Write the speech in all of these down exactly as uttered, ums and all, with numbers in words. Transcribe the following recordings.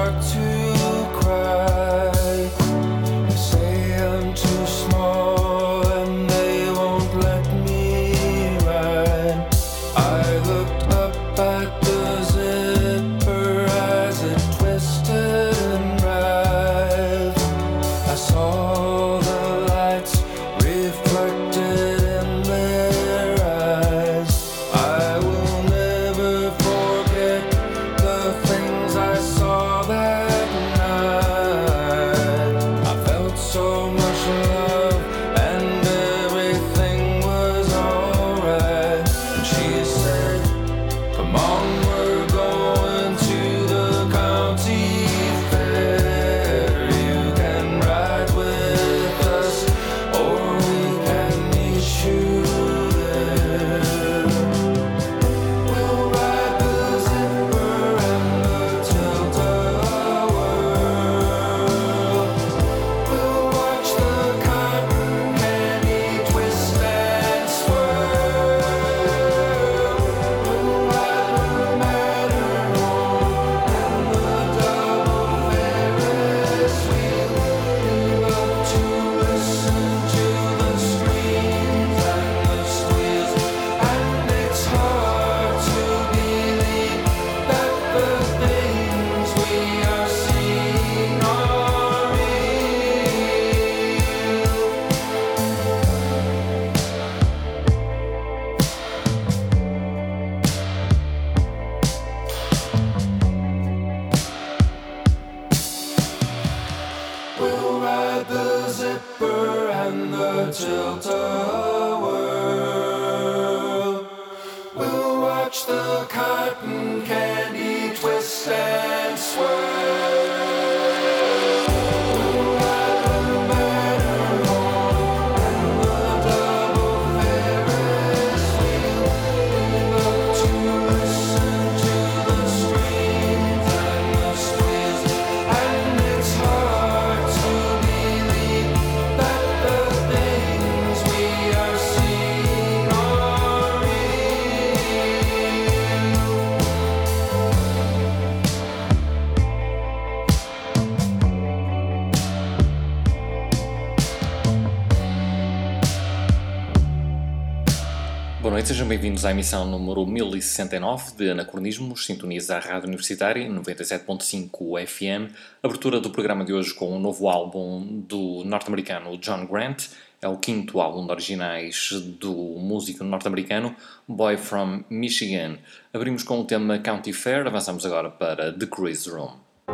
Sejam bem-vindos à emissão número mil e sessenta e nove de Anacronismos, sintoniza a Rádio Universitária, noventa e sete ponto cinco F M. Abertura do programa de hoje com um novo álbum do norte-americano John Grant. É o quinto álbum de originais do músico norte-americano Boy from Michigan. Abrimos com o tema County Fair, avançamos agora para The Cruise Room.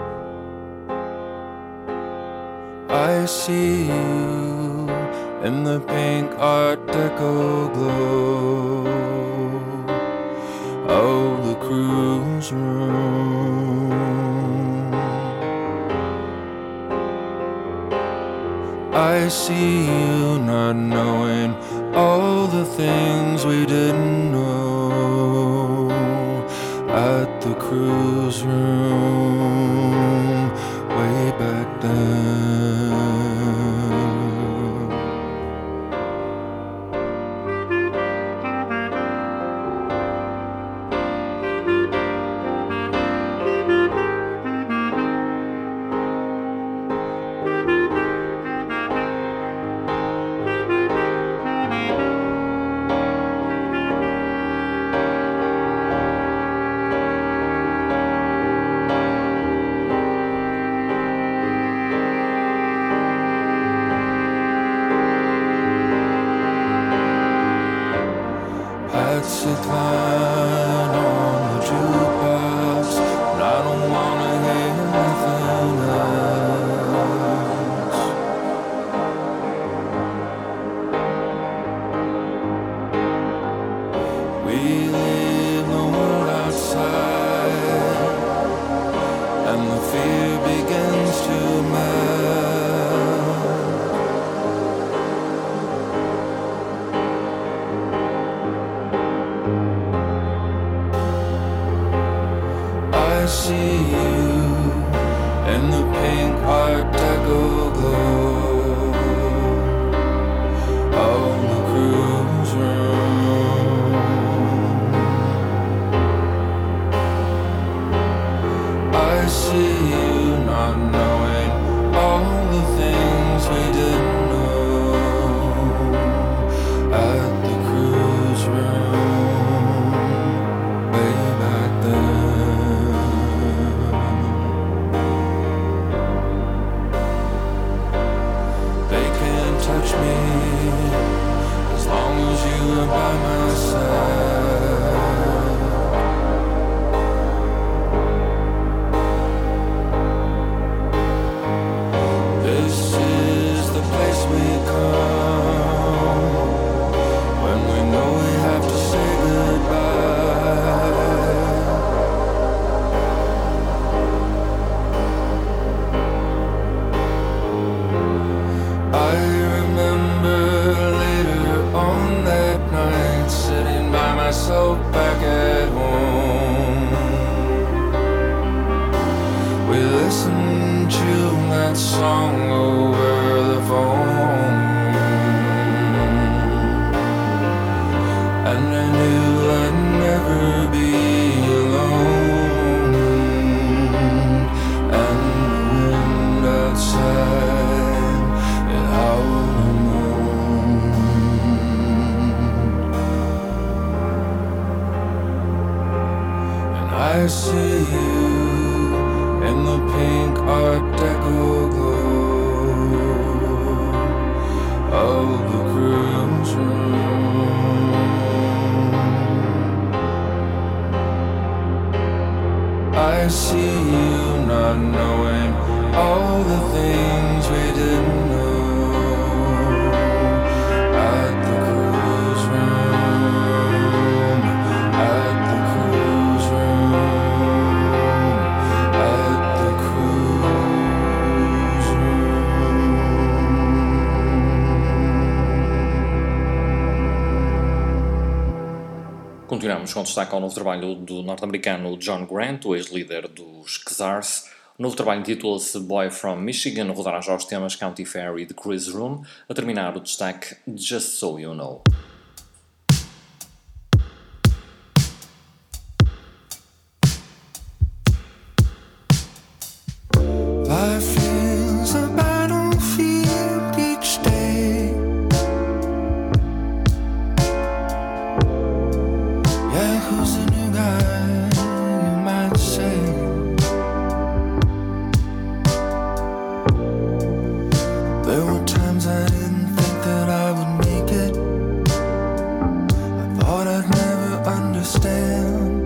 I see you in the pink Art Deco glow of the cruise room. I see you not knowing all the things we didn't know at the cruise room way back then. myself back at home. We listened to that song over the phone, and I knew I'd never be alone. And the wind outside, it howled and moaned. And I see you in the pink Art Deco glow of the cruise room. I see you not knowing all the things we didn't know at the cruise room, at the cruise room, at the cruise room. Continuamos com destaque ao novo trabalho do norte-americano John Grant, o ex-líder dos Czars. O novo trabalho intitula-se Boy from Michigan, rodará já os temas County Fair e The Cruise Room, a terminar o destaque Just So You Know. Life is a battlefield each day. Yeah, who's the new guy, you might say? There were times I didn't think that I would make it. I thought I'd never understand.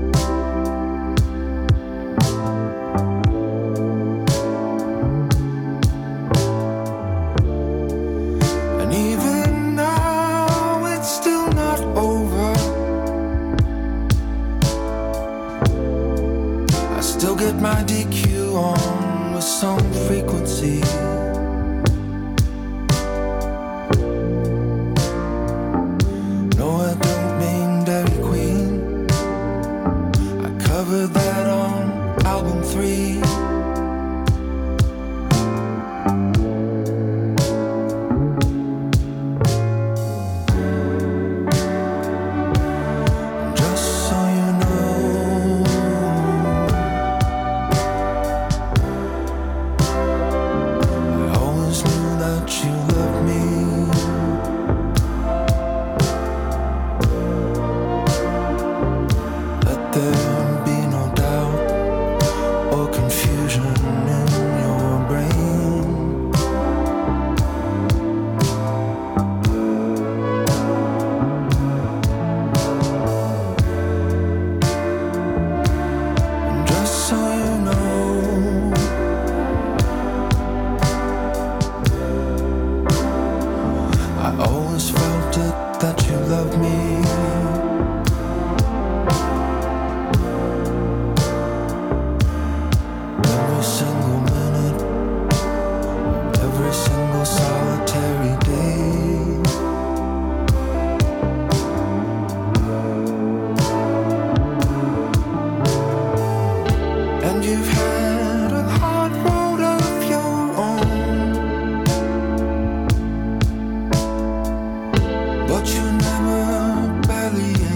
And even now, it's still not over. I still get my D Q on with some frequency. No, I don't mean Dairy Queen. I covered that on album three. Just so you know, I always knew that you loved me. Let there be no doubt or confusion in your brain. And just so you know, I always felt it that you loved me. Every single minute, every single solitary day. And you've had a hard road of your own, but you never barely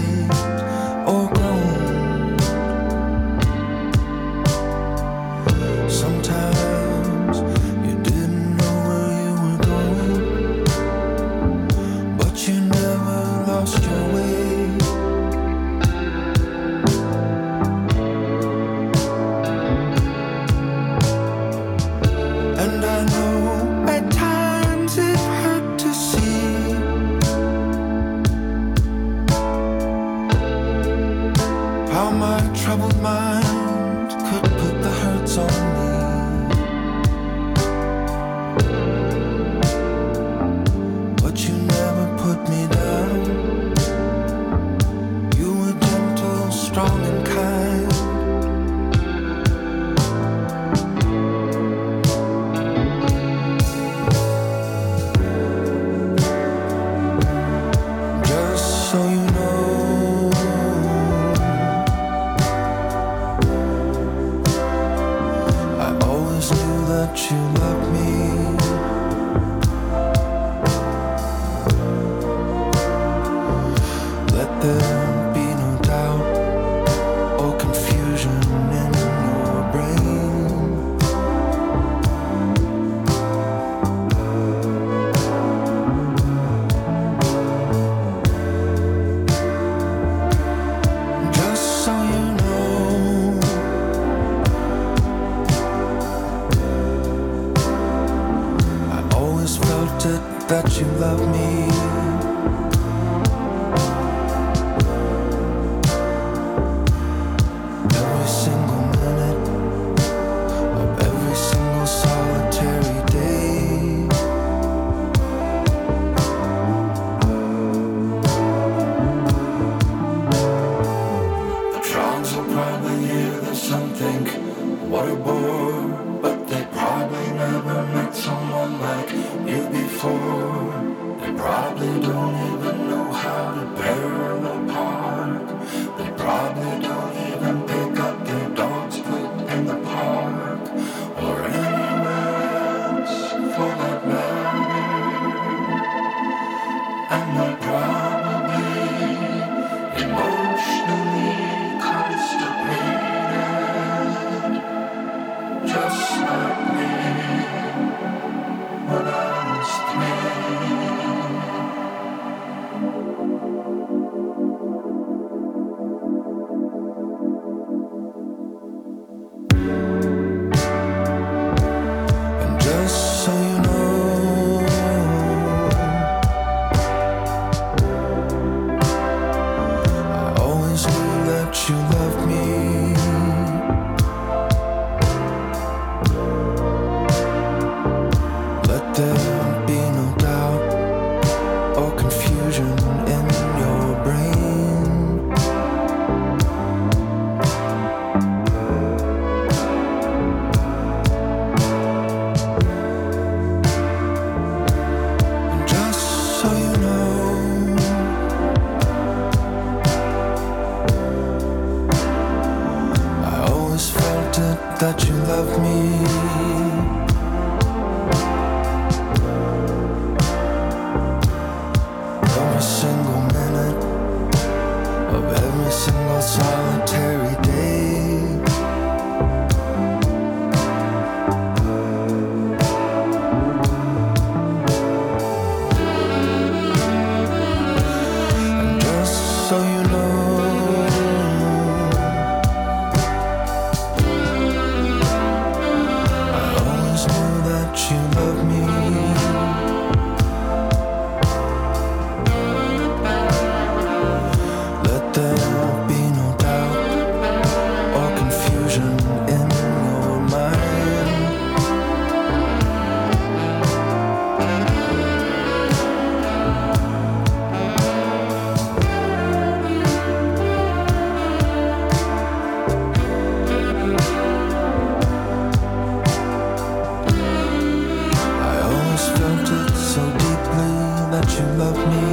probably don't even know how to parallel park. They probably don't even pick up their dog's poop in the park or anywhere else for that matter. And they're probably emotionally constipated, just like me when I was three. And just so you know, I always knew that you loved me. Let there be no doubt or confusion in your brain. And just so you know, I always felt it that you loved me. Every single minute of every single solitary day. And just so you know, I always knew that you loved me. Let there be no doubt or confusion in your mind. I always felt it so deeply that you loved me.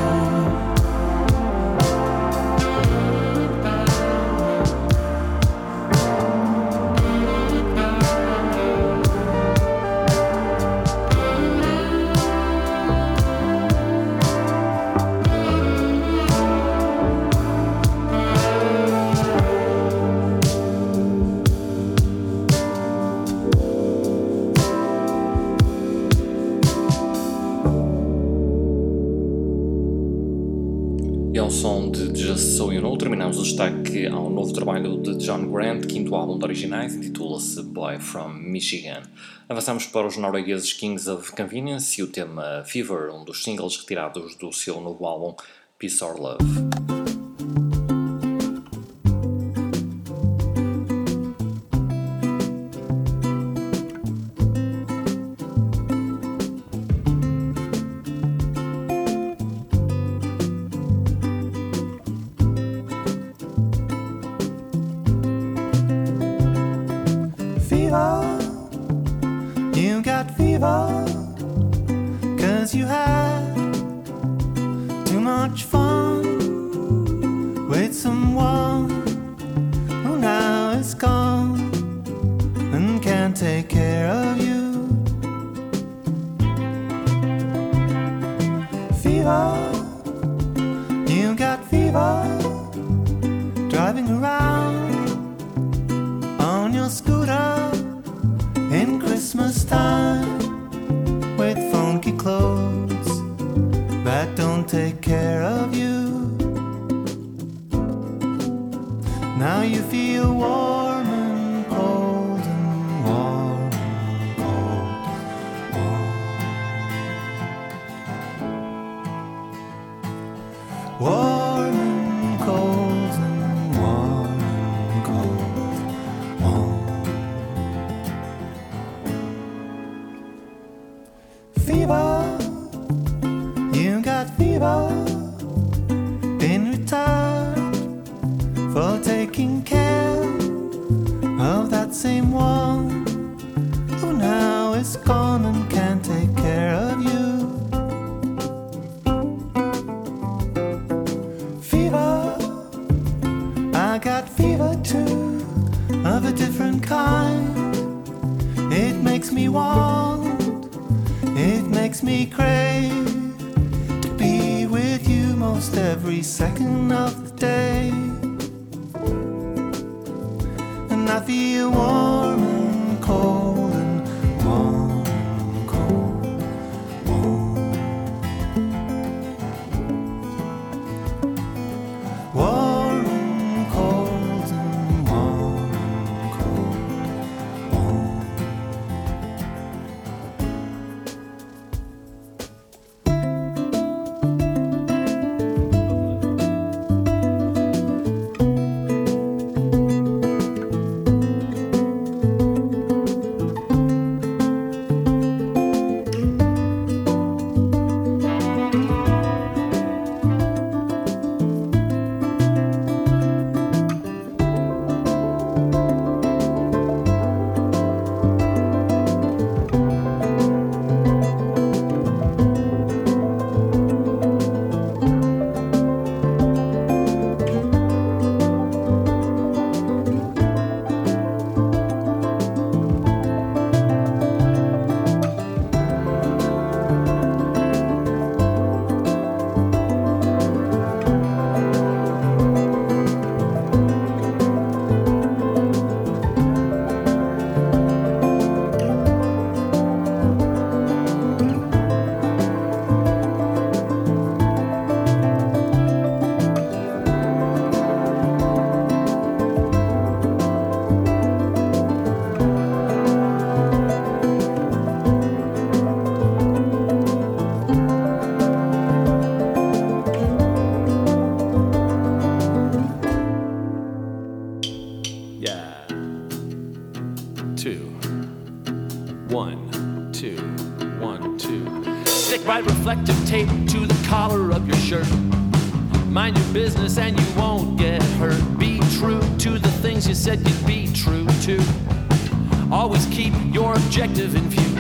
E ao som de Just So You Know, terminamos o destaque ao novo trabalho de John Grant, quinto álbum de originais, intitula-se Boy From Michigan. Avançamos para os noruegueses Kings of Convenience e o tema Fever, um dos singles retirados do seu novo álbum Peace or Love. Fever, you got fever, 'cause you had too much fun with someone who now is gone and can't take care of you. Fever, you got fever, driving around on your scooter in Christmas time with funky clothes that don't take care of you. Now you feel warm and cold and warm and cold, warm. Warm and cold and warm and cold, warm. Fever, you got fever, been retired for taking care of that same one who now is gone and can't take care of you. want. It makes me crave to be with you most every second of the day. And I feel warm and cold and warm and cold, warm. Warm and cold and warm and cold, warm. Reflective tape to the collar of your shirt. Mind your business and you won't get hurt. Be true to the things you said you'd be true to. Always keep your objective in view.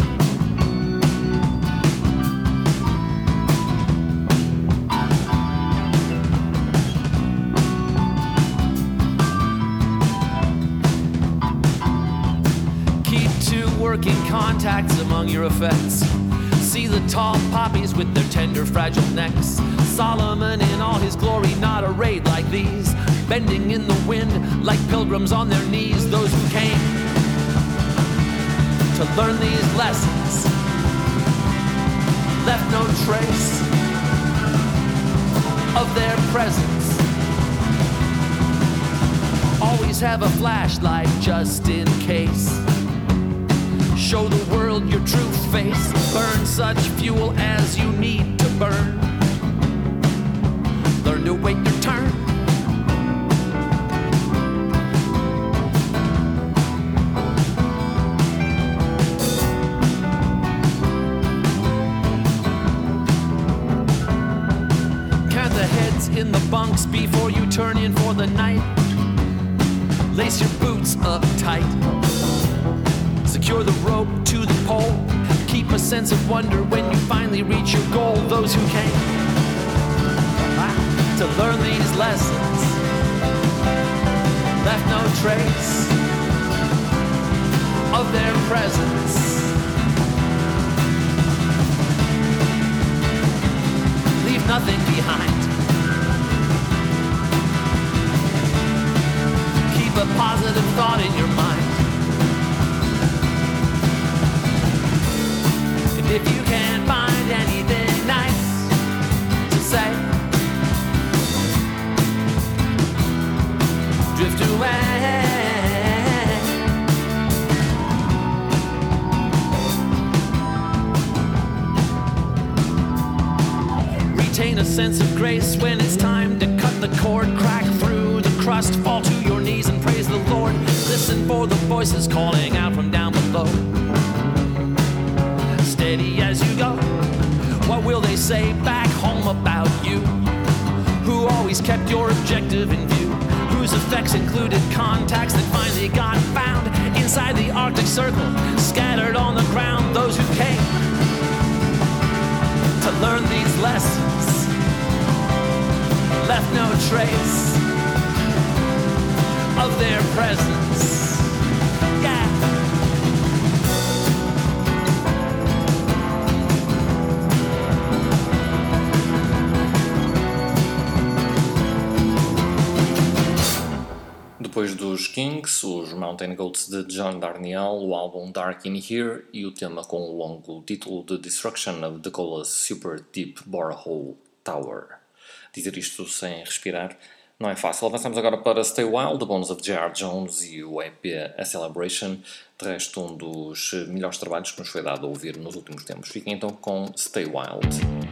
Keep to working contacts among your effects. See the tall poppies with their tender, fragile necks. Solomon in all his glory, not arrayed like these. Bending in the wind like pilgrims on their knees. Those who came to learn these lessons left no trace of their presence. Always have a flashlight just in case. Show the world your true face. Burn such fuel as you need to burn. Learn to wait your turn. Count the heads in the bunks before you turn in for the night. Lace your boots up tight. Secure the rope to the pole. Keep a sense of wonder when you finally reach your goal. Those who came ah, to learn these lessons left no trace of their presence. Leave nothing behind. Keep a positive thought in your mind. If you can't find anything nice to say, drift away. Retain a sense of grace when it's time to cut the cord. Crack through the crust, fall to your knees and praise the Lord. Listen for the voices calling out from down below. Steady as you go. What will they say back home about you? Who always kept your objective in view? Whose effects included contacts that finally got found inside the Arctic Circle, scattered on the ground. Those who came to learn these lessons left no trace of their presence. Yeah. Depois dos Kings, os Mountain Goats de John Darnielle, o álbum Dark in Here e o tema com o longo título The Destruction of Decola's Super Deep Borehole Tower. Dizer isto sem respirar não é fácil. Avançamos agora para Stay Wild, The Bones of J R. Jones e o E P A Celebration, de resto um dos melhores trabalhos que nos foi dado a ouvir nos últimos tempos. Fiquem então com Stay Wild.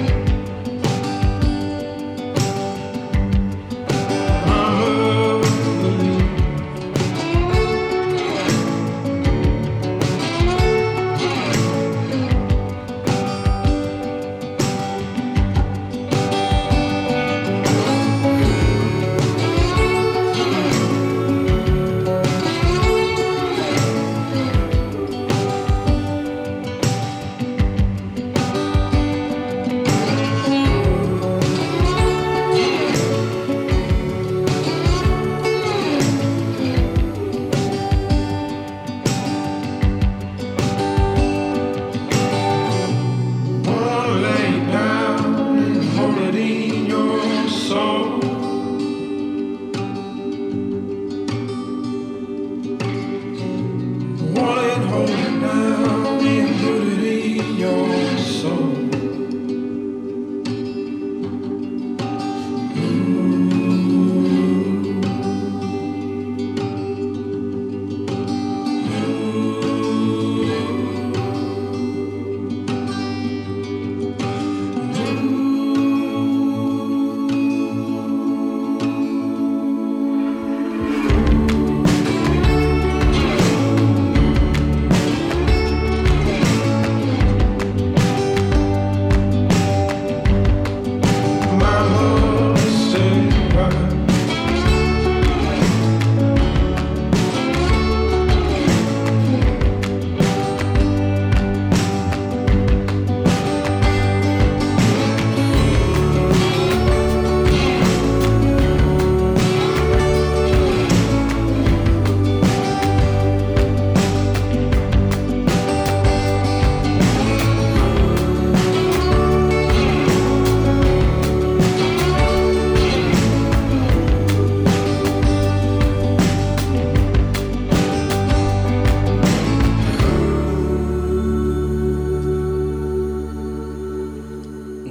Mama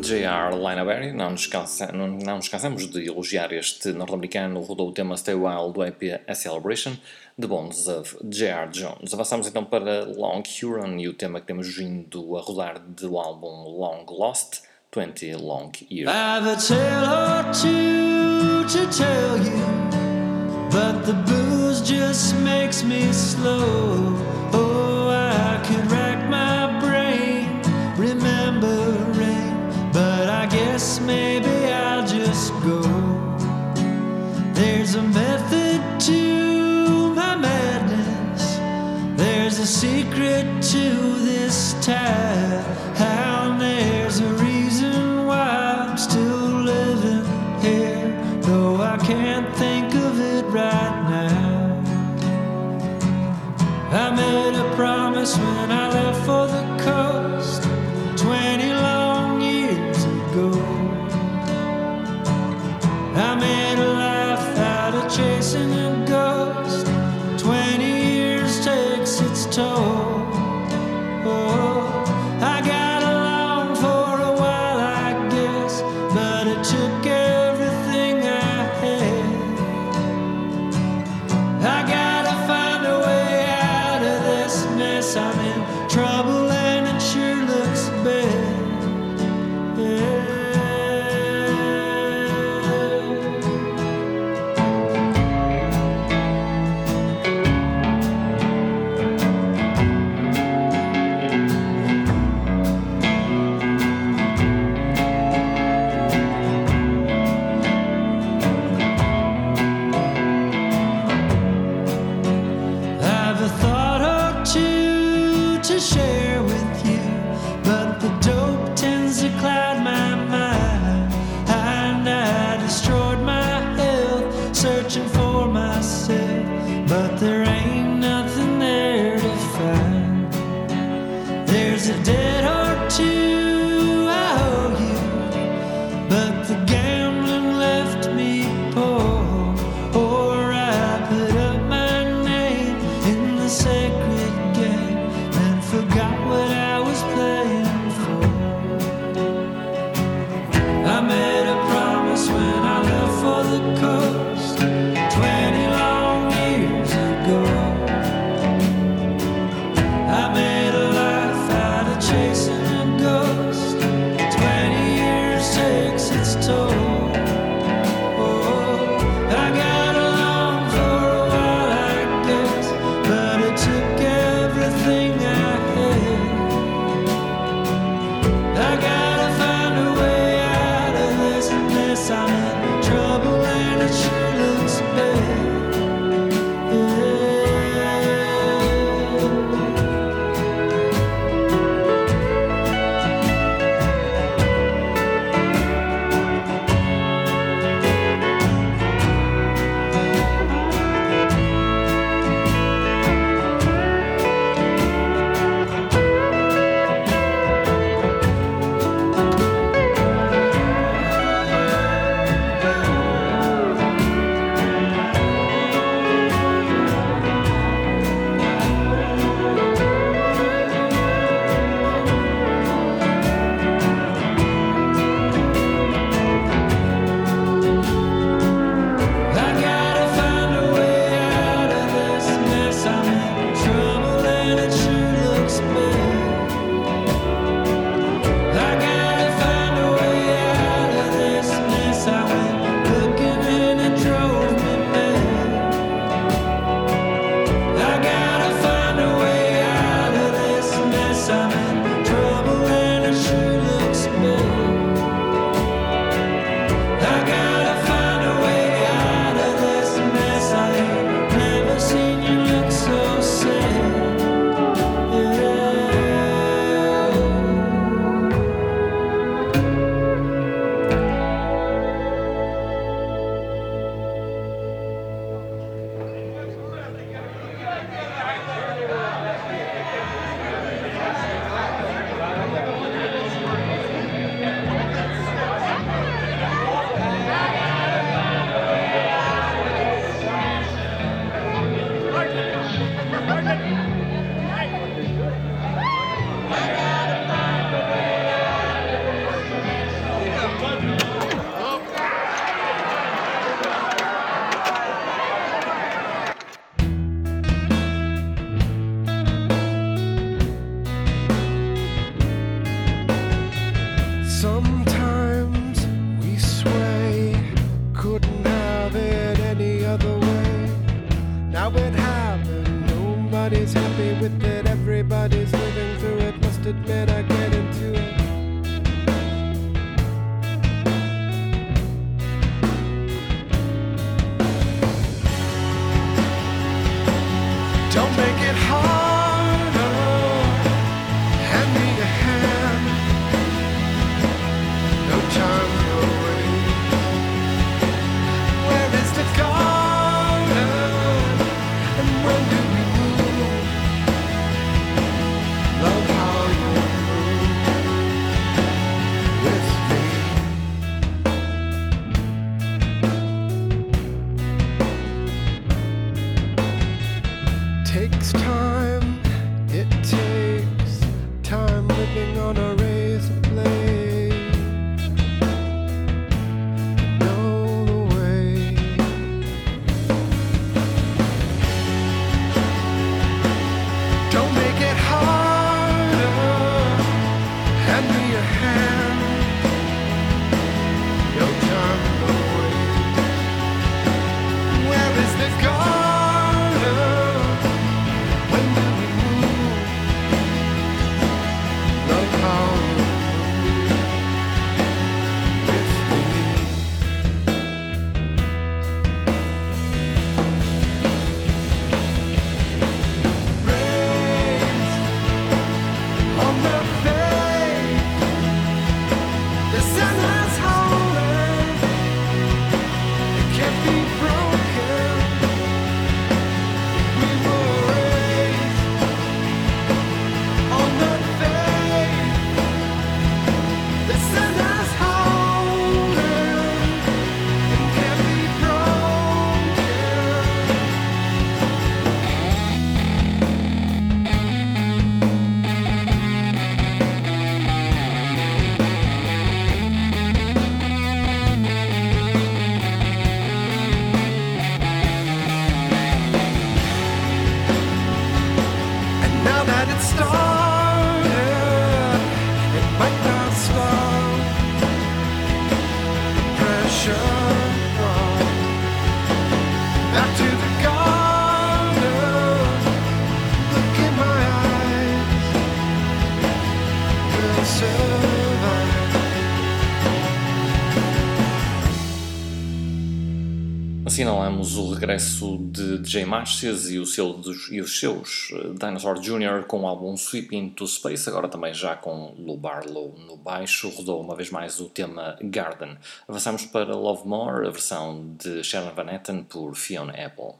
J R Lineberry, não nos, cansa, não, não nos cansamos de elogiar este norte-americano, rodou o tema Stay Wild do E P A Celebration, The Bones of J R Jones. Avançamos então para Long Huron e o tema que temos vindo a rodar do álbum Long Lost, twenty Long Years. I have a tale or two to tell you, but the booze just makes me slow. Oh, I could rack my brain remembering, but I guess maybe I'll just go. There's a method to my madness, there's a secret to this town, and there's a reason why I'm still living here, though I can't think of it right now. I made a promise when I left for the coast twenty long years ago. I made a life out of chasing a ghost. Twenty years takes its toll. Oh, I got along for a while, I guess, but it took everything I had. I gotta find a way out of this mess. I'm in trouble and it sure looks bad. I've a thought or two to share with you, but the dope tends to cloud my mind, and I destroyed my health searching for myself, but there ain't nothing there to find. There's a debt or two I owe you, but the gambling left me poor, or I put up my name in the sacred game and forgot what I was playing for. I made a promise when I left for the coast twenty long years ago. I made a life out of chasing a ghost. admit I get into it. Don't make it harder. Hand me a hand. No time to wait. Where is the garden? And when do we move? Love how you move with me. Takes time, it takes time living on a razor blade. Know the way. Don't make it harder. Hand me a hand. No time to wait. Where is the garden? When do we move? Love how you move with me. Raised on the faith, the sun is holy. It can't be broken. We were raised on the faith, the sun is holy. It can't be broken. And now that it's started, it might not stop. Pressure from back to the garden. Look in my eyes, we'll survive. Assinalamos o regresso de D J Marcias e, o seu, dos, e os seus uh, Dinosaur júnior com o álbum Sweep Into Space, agora também já com Lou Barlow no baixo. Rodou uma vez mais o tema Garden. Avançamos para Love More, a versão de Sharon Van Etten por Fiona Apple.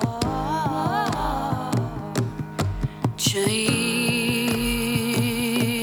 Change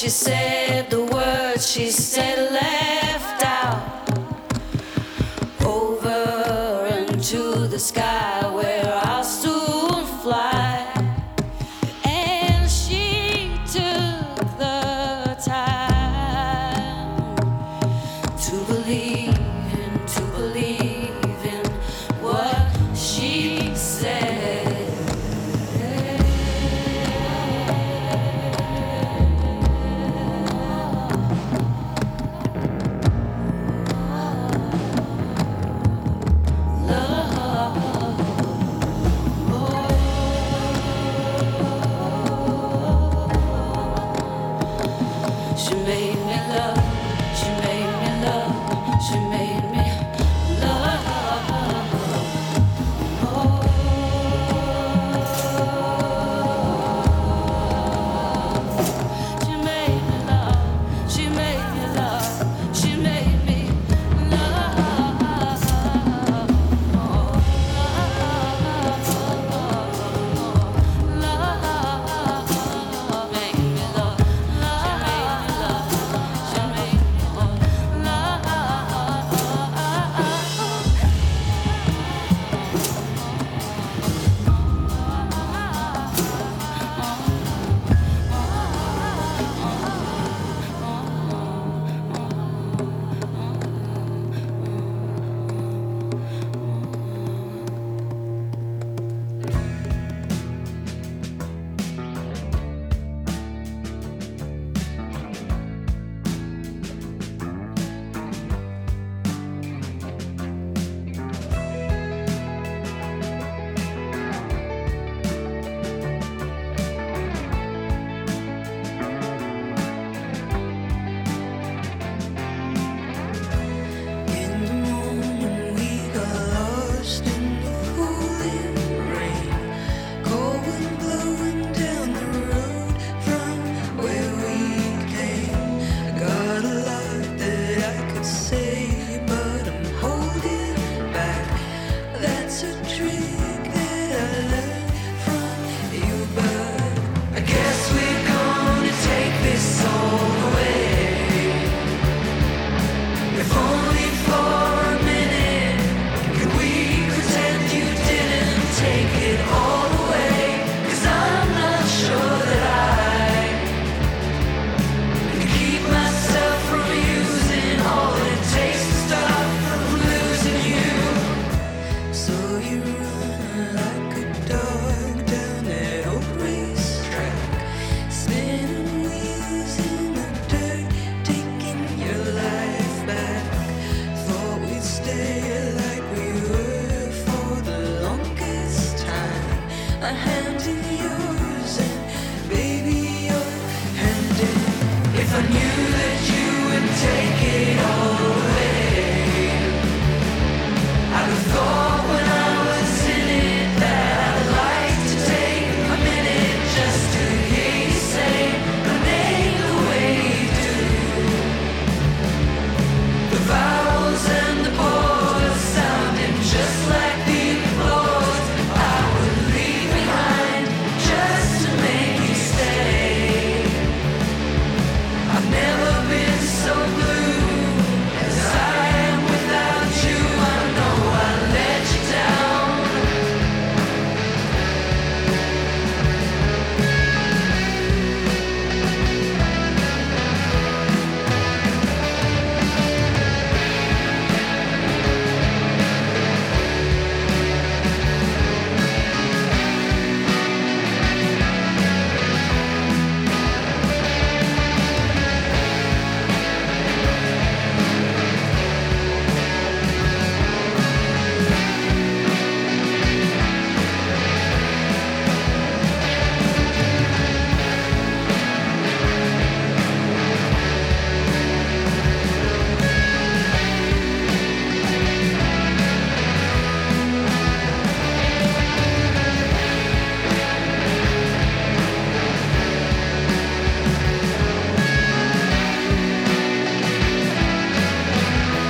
she said, the words she said left out over into the sky where I'll soon fly. And she took the time to believe in, to believe in what she said. She made me love, she made me love, she made me love. She made me love, she made me love, she made me love. Make me love. In the morning we got lost in the pouring rain, cold wind blowing down the road from where we came. I got a lot that I could say, but I'm holding back. That's a trick that I learned from you, but I guess we're gonna take this all the way. If only for a minute, could we pretend you didn't take it all away? 'Cause I'm not sure that I can keep myself from using all it takes to stop from losing you. So you run like a dog down that old racetrack, spinning wheels in the dirt, taking your life back. Thought we'd stay like we were for the longest time. A hand in yours and baby your hand in. If I knew that you would take it all away, I'd have thought when I was in it that I'd like to take a minute just to hear you say my name the way you do. The vowels and the pause sounding just like the applause I would leave behind just to make you stay. I've never been so blue as I am without you. I know I let you down.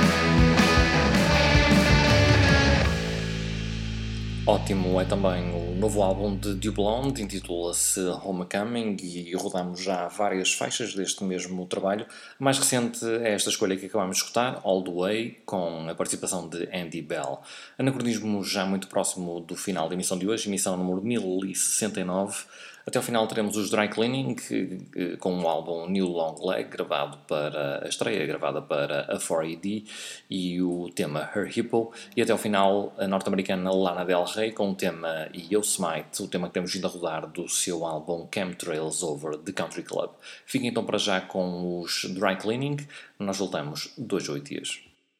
Ótimo é também o novo álbum de Du Blonde, intitula-se Homecoming e rodamos já várias faixas deste mesmo trabalho. A mais recente é esta escolha que acabamos de escutar, All The Way, com a participação de Andy Bell. Anacronismo já muito próximo do final da emissão de hoje, emissão número mil e sessenta e nove. Até ao final teremos os Dry Cleaning, com o álbum New Long Leg, gravado para a estreia, gravada para a quatro A D, e o tema Her Hippo. E até ao final a norte-americana Lana Del Rey, com o tema Yosemite, o tema que temos vindo a rodar do seu álbum Chemtrails Over the Country Club. Fiquem então para já com os Dry Cleaning, nós voltamos dois a oito dias.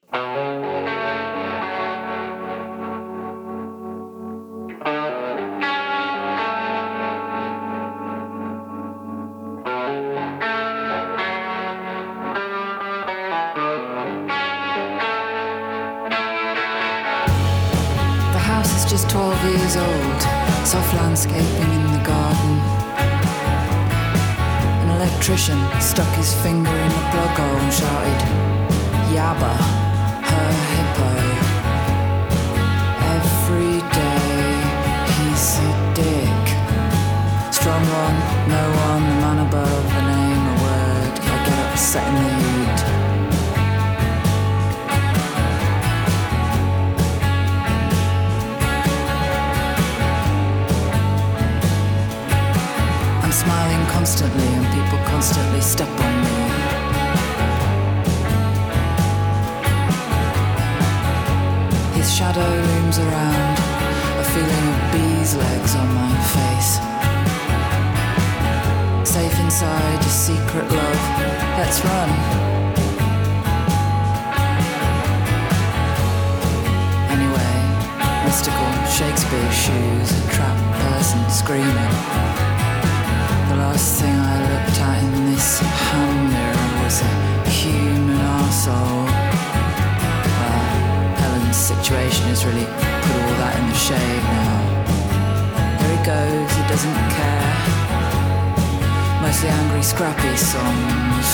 Just twelve years old, soft landscaping in the garden. An electrician stuck his finger in the plug hole and shouted, Yabba, her hippo. Every day he's a dick. Strong one, no one, the man above, a name, a word. I get upset in the heat. Smiling constantly and people constantly step on me. His shadow looms around, a feeling of bees' legs on my face. Safe inside a secret love, let's run. Anyway, mystical Shakespeare shoes, a trapped person screaming. The last thing I looked at in this hand mirror was a human arsehole. Well, Helen's situation has really put all that in the shade now. There he goes, he doesn't care. Mostly angry, scrappy songs.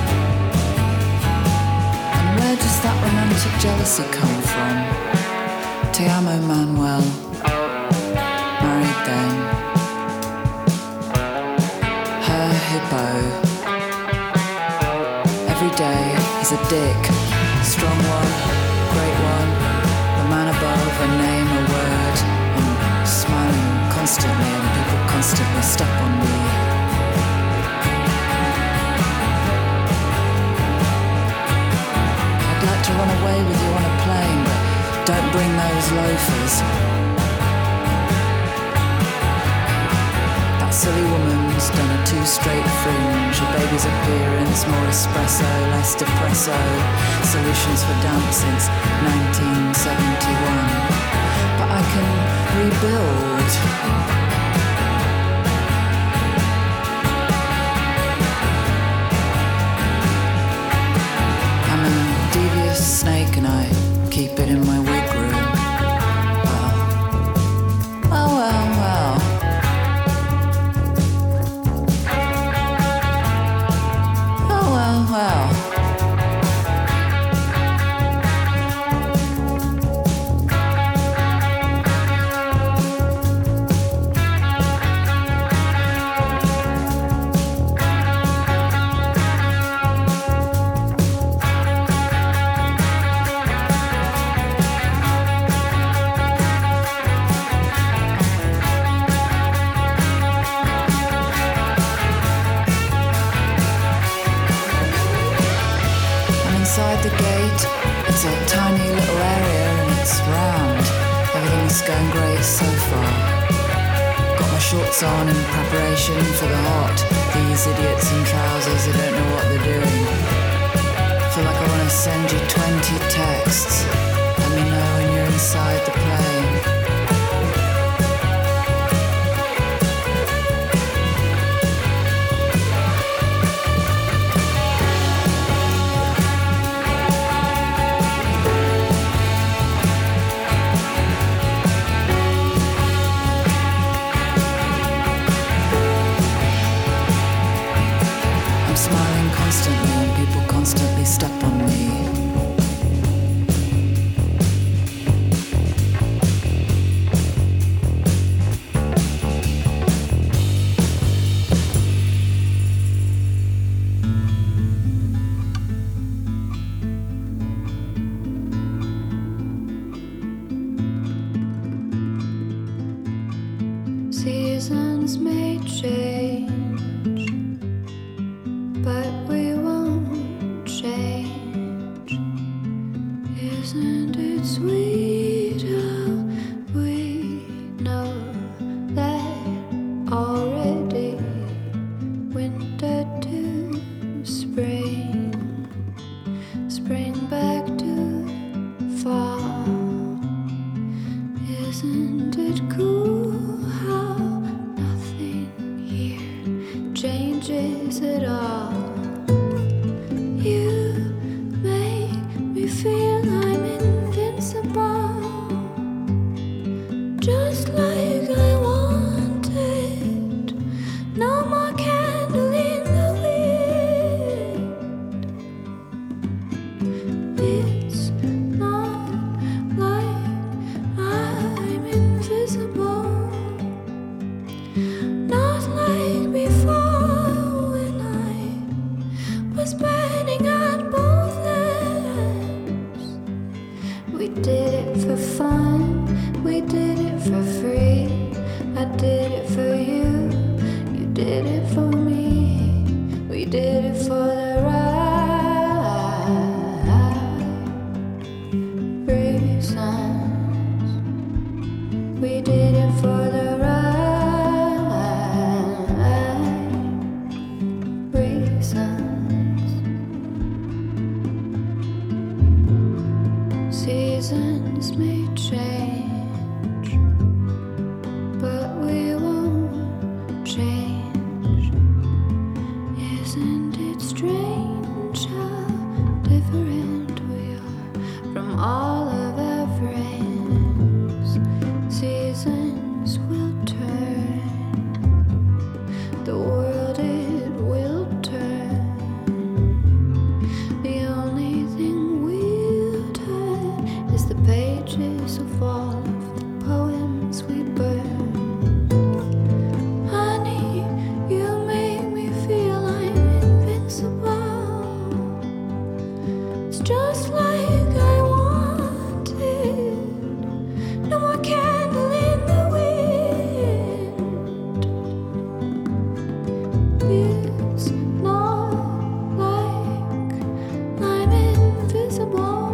And where does that romantic jealousy come from? Te amo, Manuel. Married then. Hippo. Every day he's a dick. Strong one, great one, the man above, a name, a word. I'm smiling constantly and people constantly step on me. I'd like to run away with you on a plane, but don't bring those loafers. Silly woman's done a two-straight fringe. A baby's appearance, more espresso, less depresso. Solutions for damp since nineteen seventy-one. But I can rebuild. I'm a devious snake and I keep it in my wig room. Well, well, well, well. Well, inside the gate, it's a tiny little area and it's round. Everything's going great so far. Got my shorts on in preparation for the hot. These idiots in trousers, they don't know what they're doing. Feel like I want to send you twenty texts. Let me know when you're inside the plane. Constantly, and people constantly step on me. Seasons may change, but we won't change. Isn't it sweet how we know that already? Winter to spring, spring back to fall. Isn't it cool how nothing here changes at all? You make me feel I'm invincible, just like I wanted. No more candle in the wind. It's not like I'm invisible, not like before when I was burning at both ends. We did it for fun, we did it for free. I did it for you, you did it for me. We did it for the right reasons. We did it for the right reasons. Seasons may change, but we won't change. Isn't it strange how different we are from all of our friends? Seasons will turn, the world it will turn. The only thing we'll turn is the pages of all of the poems we burn. Honey, you make me feel I'm invincible. It's just like I wanted. No more candle in the wind. It's not like I'm invisible,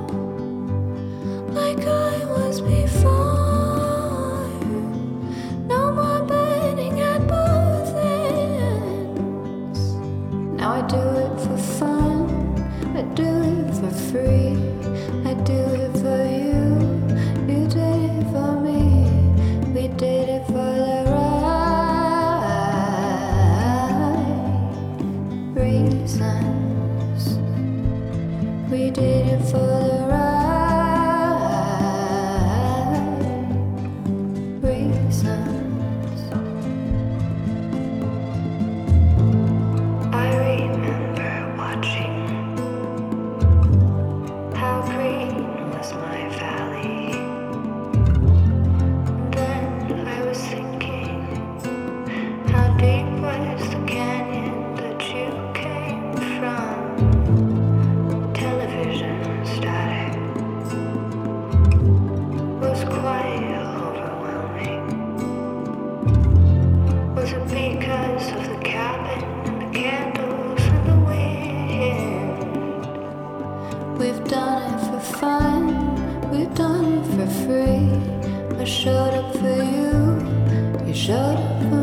like I was before. No more burning at both ends. Now I do it for fun, I do it for free. I do it for you, you did it for me. We did it for the right reasons. We did it for the right reasons. I remember watching how green was my valley. Then I was thinking, how deep was the canyon that you came from? Television static was quite overwhelming. Was it because of the cabin and the candles and the wind? We've done it for fun, we've done it for free. I showed up for you, you showed up for